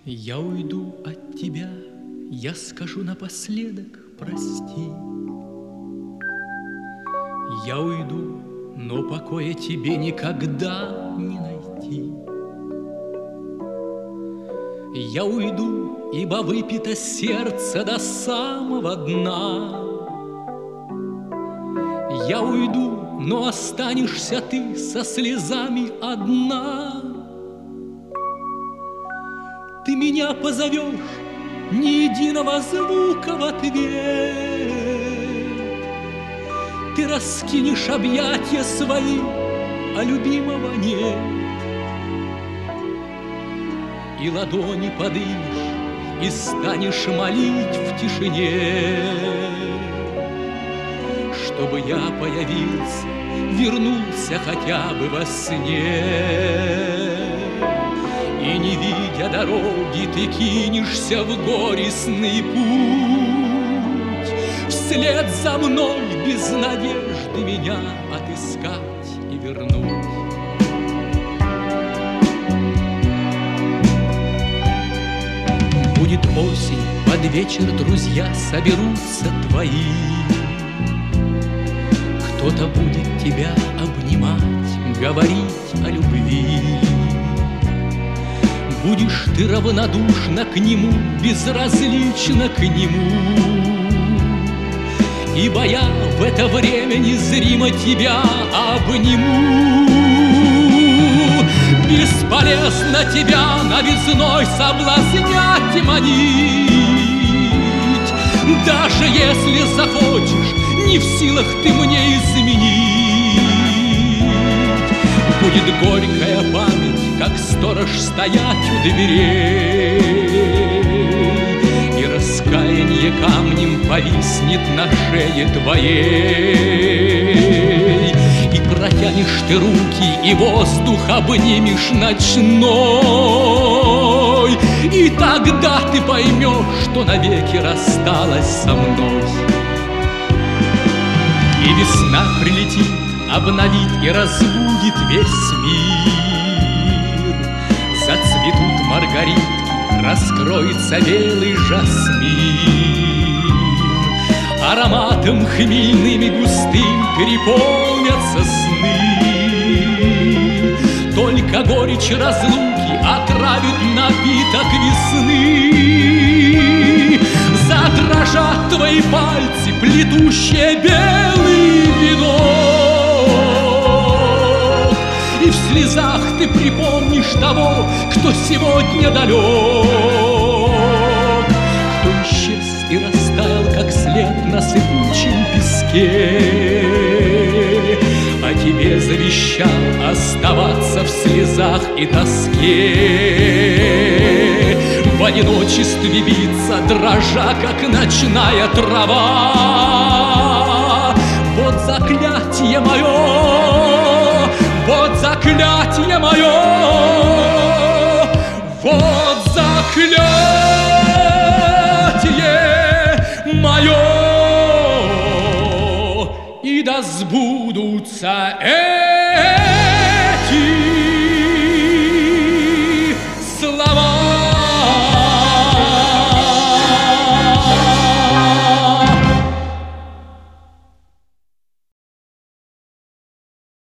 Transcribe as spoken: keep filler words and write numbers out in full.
Я уйду от тебя, я скажу напоследок прости. Я уйду, но покоя тебе никогда не найти. Я уйду, ибо выпито сердце до самого дна. Я уйду, но останешься ты со слезами одна. Ты меня позовешь, ни единого звука в ответ. Ты раскинешь объятия свои, а любимого нет. И ладони подымешь, и станешь молить в тишине, чтобы я появился, вернулся хотя бы во сне. И не видя дороги, ты кинешься в горестный путь, вслед за мной без надежды меня отыскать и вернуть. Будет осень, под вечер друзья соберутся твои. Кто-то будет тебя обнимать, говорить о любви. Будешь ты равнодушна к нему, безразлична к нему, ибо я в это время незримо тебя обниму. Бесполезно тебя новизной соблазнять и манить. Даже если захочешь, не в силах ты мне изменить. Будет горькая память, как сторож стоять у дверей, и раскаяние камнем повиснет на шее твоей. И протянешь ты руки, и воздух обнимешь ночной, и тогда ты поймешь, что навеки рассталась со мной. И весна прилетит, обновит и разбудит весь мир. Зацветут маргаритки, раскроется белый жасмин. Ароматом хмельным и густым переполнятся сны. Только горечь разлуки отравит напиток весны. Задрожат твои пальцы, плетущие белый венок, и в слезах ты припомнишь того, кто сегодня далек, кто исчез и растаял, как след на сыпучем песке, а тебе завещал оставаться в слезах и тоске, в одиночестве биться, дрожа, как ночная трава. Вот заклятие мое, вот заклятие мое, вот заклятие мое, и да сбудутся